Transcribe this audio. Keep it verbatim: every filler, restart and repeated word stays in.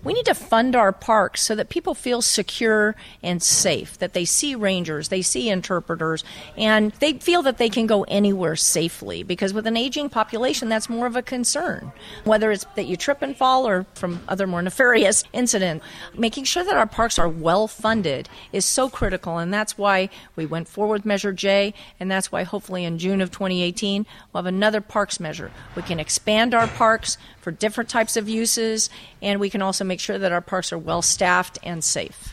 we need to fund our parks so that people feel secure and safe, that they see rangers, they see interpreters, and they feel that they can go anywhere safely, because with an aging population, that's more of a concern. Whether it's that you trip and fall or from other more nefarious incidents, making sure that our parks are well funded is so critical, and that's why we went forward with Measure J, and that's why hopefully in June of twenty eighteen we'll have another parks measure. We can expand our parks for different types of uses, and we can also make sure that our parks are well staffed and safe.